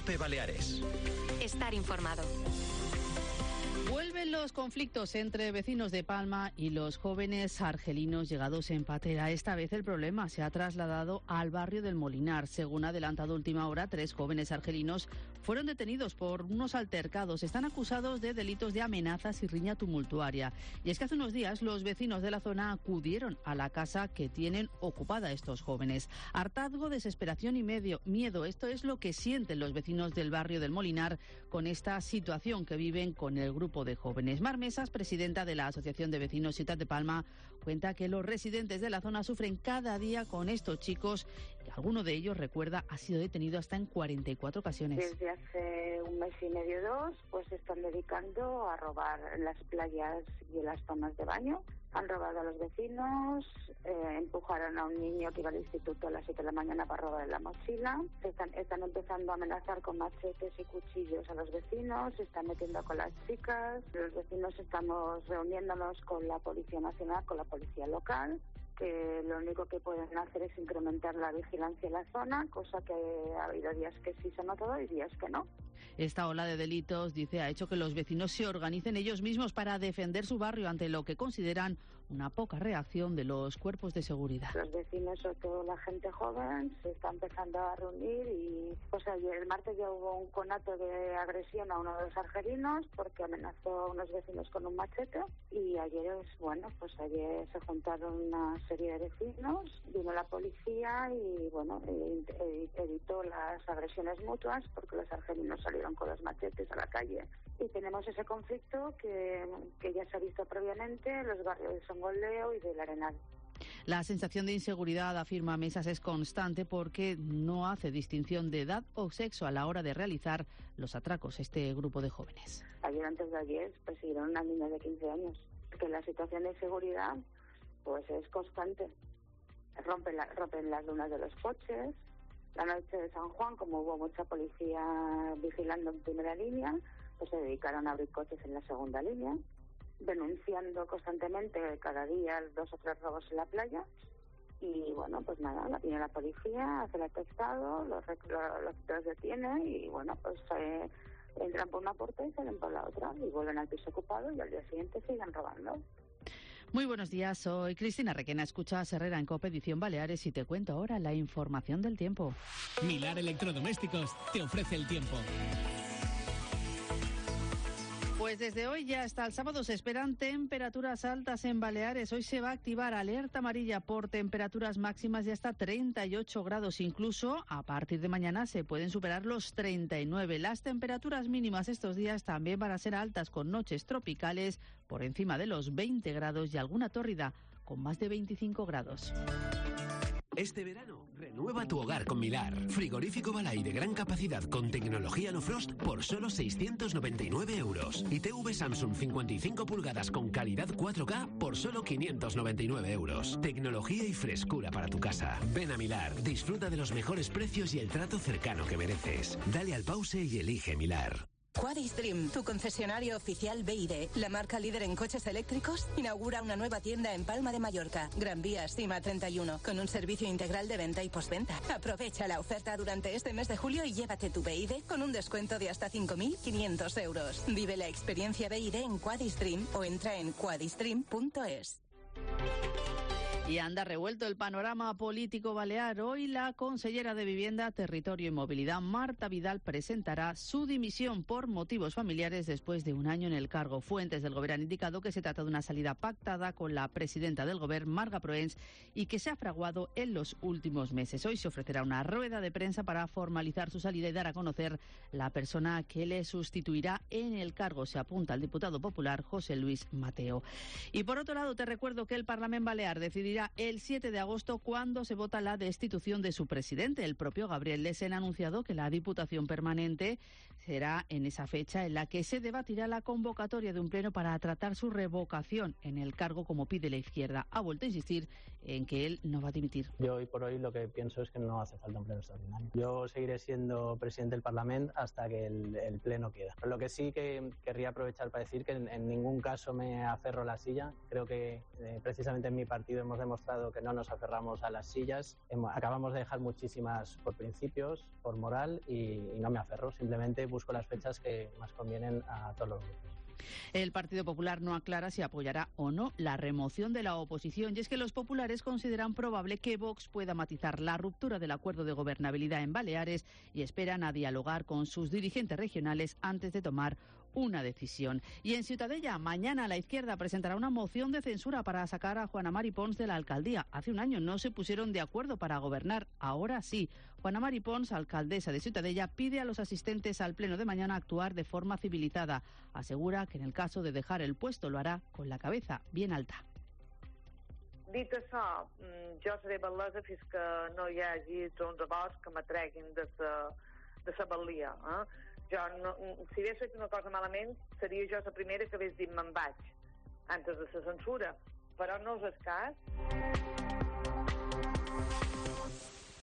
COPE Baleares. Estar informado. Vuelven los conflictos entre vecinos de Palma y los jóvenes argelinos llegados en patera. Esta vez el problema se ha trasladado al barrio del Molinar. Según ha adelantado Última Hora, 3 jóvenes argelinos fueron detenidos por unos altercados. Están acusados de delitos de amenazas y riña tumultuaria. Y es que hace unos días los vecinos de la zona acudieron a la casa que tienen ocupada estos jóvenes. Hartazgo, desesperación y miedo. Esto es lo que sienten los vecinos del barrio del Molinar con esta situación que viven con el grupo de jóvenes. Mar Mesas, presidenta de la Asociación de Vecinos Ciutat de Palma, cuenta que los residentes de la zona sufren cada día con estos chicos y alguno de ellos, recuerda, ha sido detenido hasta en 44 ocasiones. Desde hace un mes y medio, 2, pues se están dedicando a robar en las playas y en las zonas de baño. Han robado a los vecinos, empujaron a un niño que iba al instituto a las 7 de la mañana para robarle la mochila. Están empezando a amenazar con machetes y cuchillos a los vecinos, se están metiendo con las chicas. Los vecinos estamos reuniéndonos con la Policía Nacional, con la Policía Local, que lo único que pueden hacer es incrementar la vigilancia en la zona, cosa que ha habido días que sí se ha notado y días que no. Esta ola de delitos, dice, ha hecho que los vecinos se organicen ellos mismos para defender su barrio ante lo que consideran una poca reacción de los cuerpos de seguridad. Los vecinos, sobre todo la gente joven, se está empezando a reunir y pues ayer, el martes, ya hubo un conato de agresión a uno de los argelinos porque amenazó a unos vecinos con un machete y ayer se juntaron una serie de vecinos, vino la policía y evitó las agresiones mutuas porque los argelinos salieron con los machetes a la calle. Y tenemos ese conflicto que ya se ha visto previamente en los barrios de Songoleo y del Arenal. La sensación de inseguridad, afirma Mesas, es constante porque no hace distinción de edad o sexo a la hora de realizar los atracos este grupo de jóvenes. Ayer, antes de ayer, persiguieron a una niña de 15 años. Que la situación de inseguridad pues es constante. Rompen las lunas de los coches. La noche de San Juan, como hubo mucha policía vigilando en primera línea, pues se dedicaron a abrir coches en la segunda línea, denunciando constantemente cada día 2 o 3 robos en la playa. Y pues nada, viene la policía, hace el atestado, los detiene y entran por una puerta y salen por la otra y vuelven al piso ocupado y al día siguiente siguen robando. Muy buenos días, soy Cristina Requena, escuchas Herrera en COPE Edición Baleares y te cuento ahora la información del tiempo. Milar Electrodomésticos te ofrece el tiempo. Pues desde hoy ya hasta el sábado se esperan temperaturas altas en Baleares. Hoy se va a activar alerta amarilla por temperaturas máximas de hasta 38 grados. Incluso a partir de mañana se pueden superar los 39. Las temperaturas mínimas estos días también van a ser altas con noches tropicales por encima de los 20 grados y alguna tórrida con más de 25 grados. Este verano, renueva tu hogar con Milar. Frigorífico Balay de gran capacidad con tecnología No Frost por solo 699 euros. Y TV Samsung 55 pulgadas con calidad 4K por solo 599 euros. Tecnología y frescura para tu casa. Ven a Milar, disfruta de los mejores precios y el trato cercano que mereces. Dale al pause y elige Milar. Quadistream, tu concesionario oficial BYD, la marca líder en coches eléctricos, inaugura una nueva tienda en Palma de Mallorca, Gran Vía Estima 31, con un servicio integral de venta y postventa. Aprovecha la oferta durante este mes de julio y llévate tu BYD con un descuento de hasta 5.500 euros. Vive la experiencia BYD en Quadistream o entra en quadistream.es. Y anda revuelto el panorama político balear. Hoy la consellera de Vivienda, Territorio y Movilidad, Marta Vidal, presentará su dimisión por motivos familiares después de un año en el cargo. Fuentes del Gobierno han indicado que se trata de una salida pactada con la presidenta del Gobierno, Marga Proens, y que se ha fraguado en los últimos meses. Hoy se ofrecerá una rueda de prensa para formalizar su salida y dar a conocer la persona que le sustituirá en el cargo. Se apunta al diputado popular José Luis Mateo. Y por otro lado, te recuerdo que el Parlamento Balear decidirá el 7 de agosto cuando se vota la destitución de su presidente. El propio Gabriel Lesen ha anunciado que la Diputación Permanente será en esa fecha en la que se debatirá la convocatoria de un pleno para tratar su revocación en el cargo como pide la izquierda. Ha vuelto a insistir en que él no va a dimitir. Yo hoy por hoy lo que pienso es que no hace falta un pleno extraordinario. Yo seguiré siendo presidente del Parlamento hasta que el pleno queda. Lo que sí que querría aprovechar para decir que en ningún caso me aferro a la silla. Creo que precisamente en mi partido hemos demostrado que no nos aferramos a las sillas. Acabamos de dejar muchísimas por principios, por moral, y no me aferro. Simplemente busco las fechas que más convienen a todos los grupos. El Partido Popular no aclara si apoyará o no la remoción de la oposición, y es que los populares consideran probable que Vox pueda matizar la ruptura del acuerdo de gobernabilidad en Baleares y esperan a dialogar con sus dirigentes regionales antes de tomar una decisión. Y en Ciutadella, mañana la izquierda presentará una moción de censura para sacar a Juana Mari Pons de la alcaldía. Hace un año no se pusieron de acuerdo para gobernar, ahora sí. Juana Mari Pons, alcaldesa de Ciutadella, pide a los asistentes al pleno de mañana actuar de forma civilizada. Asegura que en el caso de dejar el puesto lo hará con la cabeza bien alta. Dit això, jo seré batllessa fins que no hi hagi uns acords que m'atreguin de sa batlia. Jo, si hagués fet una cosa malament, seria jo la primera que hagués dit me'n vaig, antes de la censura, però no és el cas.